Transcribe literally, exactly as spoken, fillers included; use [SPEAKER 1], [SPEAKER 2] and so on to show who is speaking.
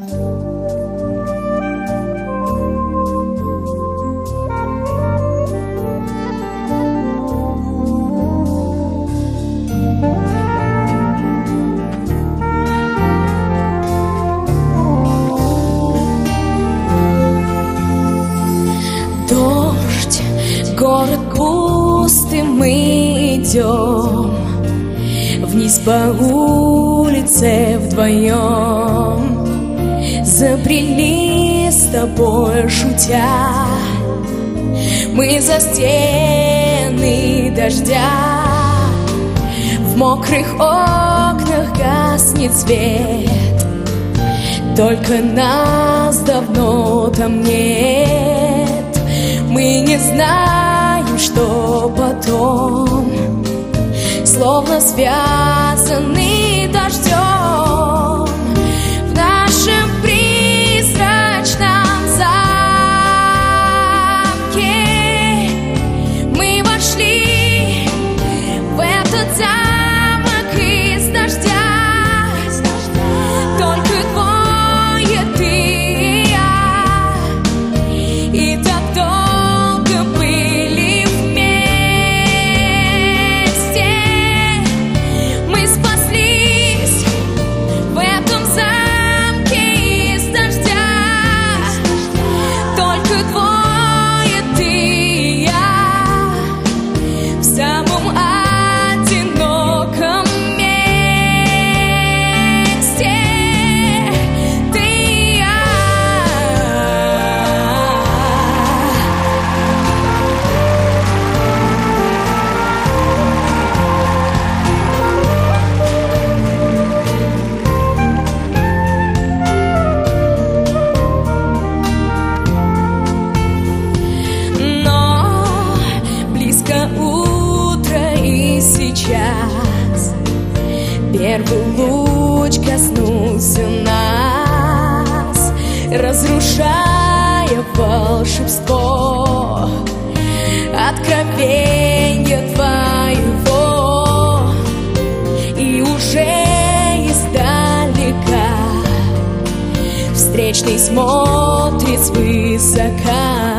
[SPEAKER 1] Дождь, город пустый, мы идем вниз по улице вдвоем. Забрели с тобой шутя мы за стены дождя. В мокрых окнах гаснет свет, только нас давно там нет. Мы не знаем, что потом, словно связаны дождем. В нашем призрачном замке мы вошли в этот замок из дождя. Только двое, ты и я, и так долго были вместе. Мы спаслись в этом замке из дождя. Только двое, ты и я, в самом одиноком месте. Ты и я. Но близко утро, и сейчас первый луч коснулся нас, разрушая волшебство откровенья твоего. И уже издалека встречный смотрит свысока.